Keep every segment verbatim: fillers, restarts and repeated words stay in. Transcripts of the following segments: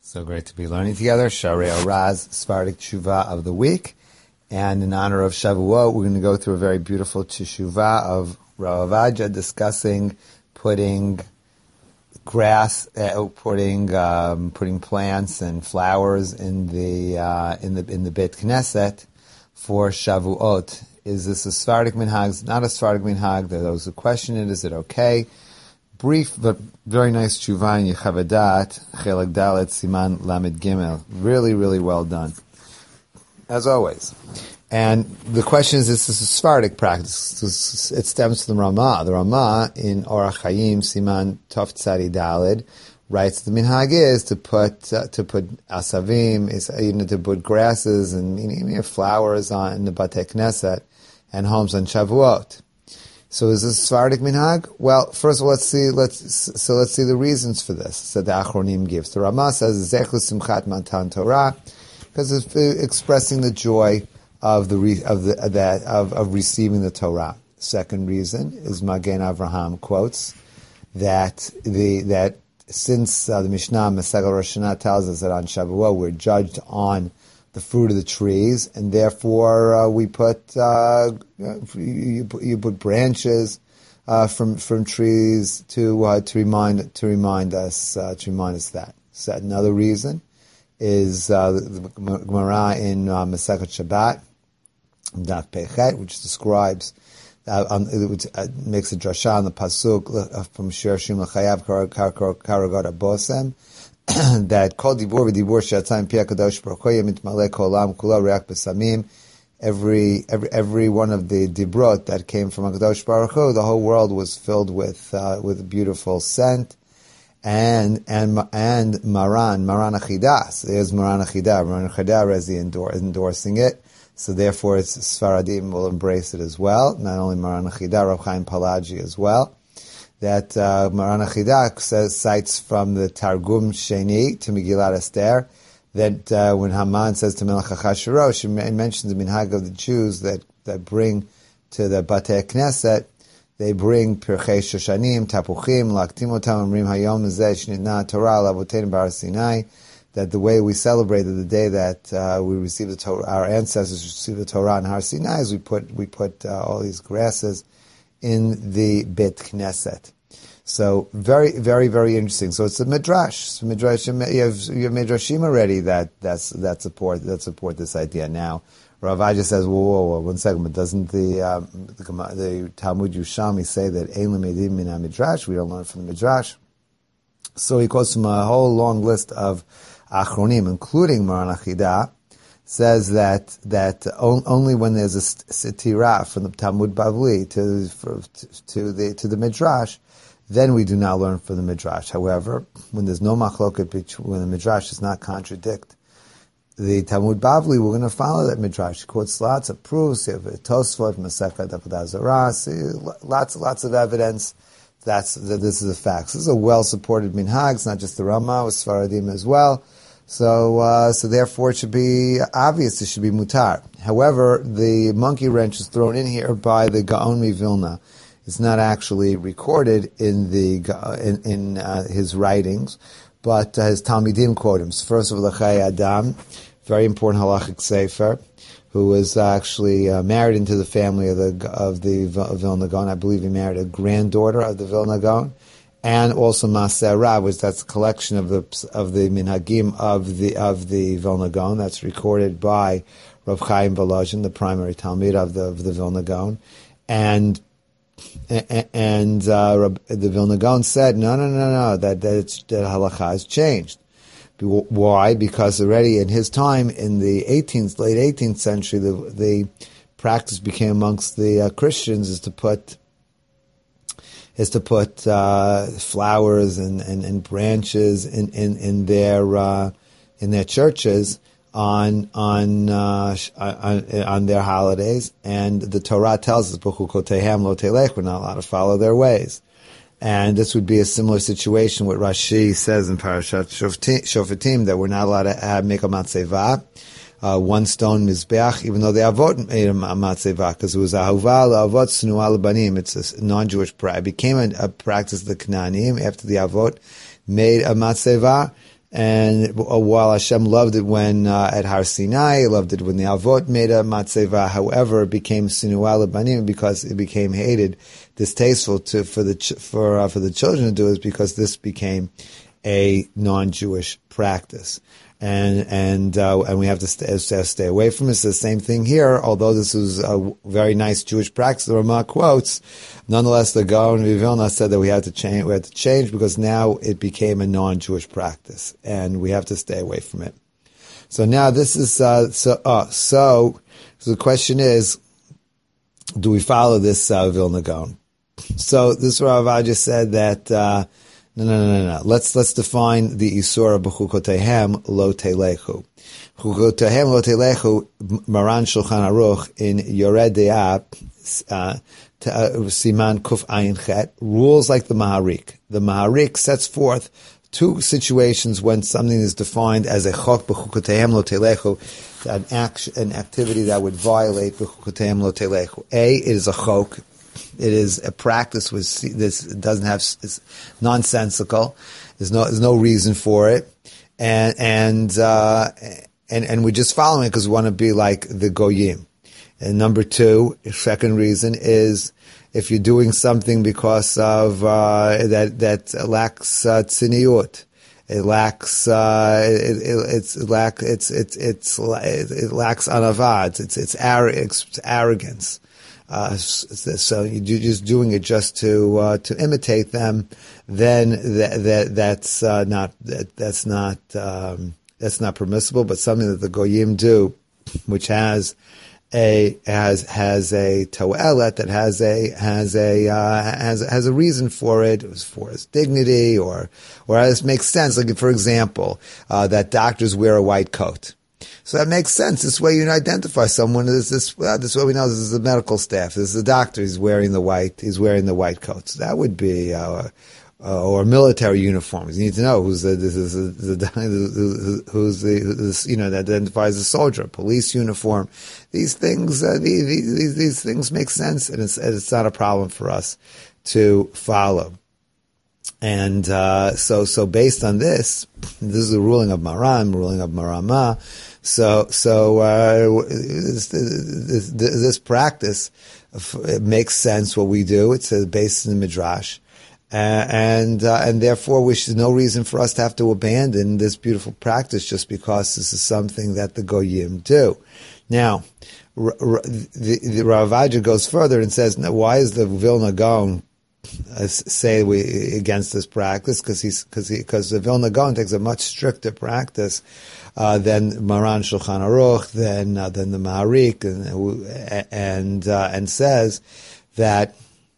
So great to be learning together. Sharei Oraz, Sephardic Tshuva of the week. And in honor of Shavuot, we're going to go through a very beautiful Tshuva of Rav Ovadia discussing putting grass, uh, putting um, putting plants and flowers in the uh, in the in the Beit Knesset for Shavuot. Is this a Sephardic minhag? Is it not a Sephardic minhag? There are those who question it. Is it okay? Brief but very nice tshuva in Yechavadat, Chelik Dalet, Siman Lamed Gimel. Really, really well done, as always. And the question is, this is a Sephardic practice. It stems from the Ramah. The Ramah in Orach Chaim, Siman Tov Tzadi Daled, writes the minhag is to put uh, to put asavim, is you know to put grasses and you know, flowers on in the Batei Knesset and homes on Shavuot. So is this Sephardic minhag? Well, first of all, let's see. Let's so let's see the reasons for this. So the Achronim gives. The Ramah says Zechus Simchat Matan Torah, because it's expressing the joy of the of the that of, of receiving the Torah. Second reason is Magen Avraham quotes that the that since uh, the Mishnah Masechah Rosh Hashanah tells us that on Shavuot we're judged on the fruit of the trees, and therefore uh, we put uh, you, you put branches uh, from from trees to uh, to remind to remind us uh, to remind us that. So another reason is uh, the, the Gemara in uh, Masechet Shabbat, Daf Pechet, which describes uh, um, which uh, makes a drasha on the pasuk uh, from Shir Shim L'Chayav Karagot Abosem. That kol dibur v'dibur she'atzah pi HaKadosh Baruch Hu mitmaleh kol olam kulo reach b'samim. Every every every one of the dibrot that came from HaKadosh Baruch Hu, the whole world was filled with uh, with a beautiful scent. And and and Maran Maran Achidas. There's Maran Achidah. Maran Achidah is the endor- endorsing it. So therefore, it's Sfaradim will embrace it as well. Not only Maran Achidah, Rav Chaim Palagi as well. That uh, Maran Achidah says, cites from the Targum Sheni to Megillat Esther, that uh, when Haman says to Melech Achashverosh, he mentions the minhag of the Jews that, that bring to the Batei Knesset, they bring Pirchei Shoshanim, Tapuchim, Laktim Otam, Amrim Hayom Zeh Shnitna Torah Lavotein Bar Sinai, that the way we celebrated the day that uh, we received the Torah, our ancestors received the Torah in Har Sinai, is we put we put uh, all these grasses in the Beit Knesset. So very, very, very interesting. So it's a midrash. So midrash, you have, you have midrashim already that that's that support that support this idea. Now, Rav Ovadia says, whoa, whoa, whoa, one second. But doesn't the um, the, the Talmud Yerushalmi say that ein lemedim min midrash? We don't learn from the midrash. So he quotes from a whole long list of achronim, including Maran Achidah, says that that only when there's a sitira from the Talmud Bavli to for, to the to the midrash, then we do not learn from the midrash. However, when there's no machloket, when the midrash does not contradict the Talmud Bavli, we're going to follow that midrash. He quotes lots of proofs. You have Tosfot, Masechet Avodah Zarah, lots, lots of evidence. That's that this is a fact. This is a well-supported minhag. It's not just the Ramah, with Sfaradim as well. So, uh, so therefore, it should be obvious. It should be mutar. However, the monkey wrench is thrown in here by the Gaon Vilna. It's not actually recorded in the in, in uh, his writings, but uh, his Talmidim quote him. First of all, L'chai Adam, very important halachic sefer, who was actually uh, married into the family of the of the Vilna Gaon. I believe he married a granddaughter of the Vilna Gaon, and also Maaseh Rav, which that's a collection of the of the minhagim of the of the Vilna Gaon. That's recorded by Rav Chaim Volozhin, the primary Talmid of the of the Vilna Gaon, and. And uh, the Vilna Gaon said, no, no, no, no, that that, it's, that halacha has changed. Why? Because already in his time, in the eighteenth, late eighteenth century, the the practice became amongst the uh, Christians is to put is to put uh, flowers and, and, and branches in in in their uh, in their churches on on, uh, on on their holidays, and the Torah tells us, "B'chu kotehem lo telech," we're not allowed to follow their ways. And this would be a similar situation. What Rashi says in Parashat Shofatim, that we're not allowed to have, make a matzeva, uh, one stone mizbeach, even though the Avot made a matzeva, because it was ahuva l'avot snua l'banim. It's a non-Jewish practice. It became a, a practice of the Canaanim after the Avot made a matzeva. And while Hashem loved it when uh, at Har Sinai, loved it when the Avot made a matzeva. However, it became sinuah lebanim because it became hated, distasteful to for the ch- for uh, for the children to do it, because this became a non-Jewish practice. And and uh, and we have to stay, stay away from it. It's the same thing here. Although this is a very nice Jewish practice, the Ramah quotes, nonetheless, the Gaon of Vilna said that we had to change. We had to change because now it became a non-Jewish practice, and we have to stay away from it. So now this is uh, so. Uh, so, so the question is, do we follow this uh, Vilna Gaon? So this Rav Avadia said that. Uh, No, no, no, no, no. Let's, let's define the Isura b'chukotehem lo telechu. Chukotehem lo telechu, Maran Shulchan Aruch in Yored De'ah, uh, Siman Kuf Ayin Chet, rules like the Maharik. The Maharik sets forth two situations when something is defined as a chok b'chukotehem lo telechu, an action, an activity that would violate b'chukotehem lo telechu. A, it is a chok. It is a practice which this doesn't have, it's nonsensical. There's no, there's no reason for it. And, and, uh, and, and we're just following it because we want to be like the Goyim. And number two, second reason is if you're doing something because of, uh, that, that lacks, uh, tziniut. It lacks, uh, it, it, it's, it lack, it's, it's, it's, it lacks anavad. It's, it's, it's arrogance. Uh, so you're just doing it just to uh, to imitate them. Then that, that that's uh, not that, that's not um, that's not permissible. But something that the goyim do, which has a has has a toelet, that has a has a uh, has has a reason for it, for its dignity, or or as makes sense. Like for example, uh, that doctors wear a white coat. So that makes sense. This way you identify someone as this. Well, this way we know this is the medical staff. This is the doctor. He's wearing the white. He's wearing the white coat. So that would be, uh, uh, or military uniforms. You need to know who's the this is the, the who's the who's, you know, that identifies a soldier. A police uniform. These things, uh, these, these these things make sense, and it's it's not a problem for us to follow. And uh, so, so based on this, this is the ruling of Maran, ruling of Marama. So, so uh, this, this, this practice it makes sense. What we do, it's based in the Midrash, uh, and uh, and therefore, we should no reason for us to have to abandon this beautiful practice just because this is something that the Goyim do. Now, R- R- the, the Rav Avadia goes further and says, now, why is the Vilna Gaon Uh, say we against this practice? Because he's because he because the Vilna Gaon takes a much stricter practice uh, than Maran Shulchan Aruch, than uh, than the Maharik, and and uh, and says that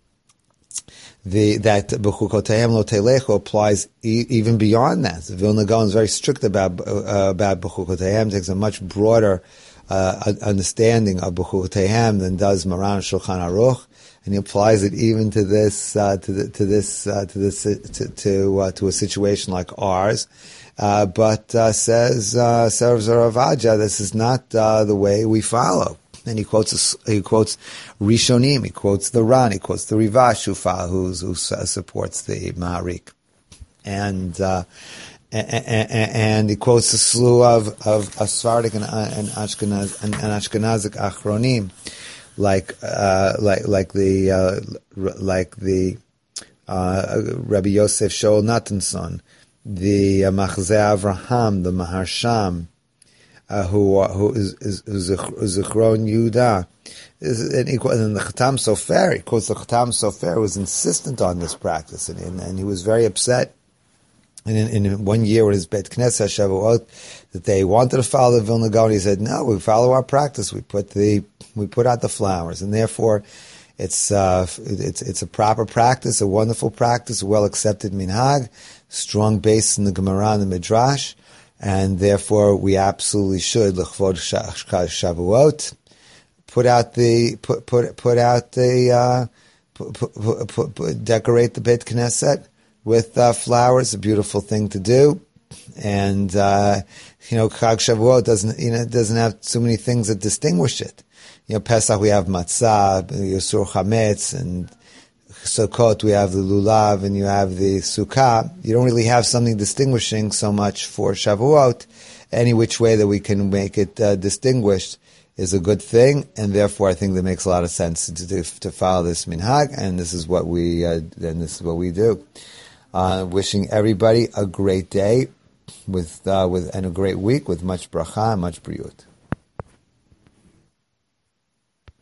the that b'chukotehem lo telechu applies e- even beyond that. The Vilna Gaon is very strict about uh, about b'chukotehem, takes a much broader uh, understanding of b'chukotehem than does Maran Shulchan Aruch. And he applies it even to this, uh, to the, to this, uh, to this, to to, uh, to a situation like ours. Uh, but uh, says uh, says Rav Avadia, this is not uh, the way we follow. And he quotes he quotes Rishonim, he quotes the Ran, he quotes the Rivash who who's, who uh, supports the Maharik, and uh, and, and he quotes the slew of of Sephardic and, and Ashkenaz and, and Ashkenazic Achronim. Like, uh, like, like the, uh, like the, uh, Rabbi Yosef Shaul Natanson, the uh, Machzeh Avraham, the Maharsham, uh, who, who is, is, is Zichron Yehuda. And then the Chatam Sofer, of course, the Chatam Sofer was insistent on this practice, and, and, and he was very upset. And in, in one year when his Beit Knesset Shavuot, that they wanted to follow the Vilna Gaon, he said, no, we follow our practice. We put the, we put out the flowers. And therefore, it's, uh, it's, it's a proper practice, a wonderful practice, a well-accepted minhag, strong base in the Gemara and the Midrash. And therefore, we absolutely should, l'chvod Shavuot, put out the, put, put, put out the, uh, put, put, put, put, decorate the Beit Knesset with uh, flowers, a beautiful thing to do, and uh, you know, Chag Shavuot doesn't, you know, doesn't have so many things that distinguish it. You know, Pesach we have matzah, Yosur Chametz, and Sukkot, we have the lulav and you have the sukkah. You don't really have something distinguishing so much for Shavuot. Any which way that we can make it uh, distinguished is a good thing, and therefore I think that makes a lot of sense to, to, to follow this minhag, and this is what we uh, and this is what we do. Uh, wishing everybody a great day with uh, with and a great week with much bracha and much briut.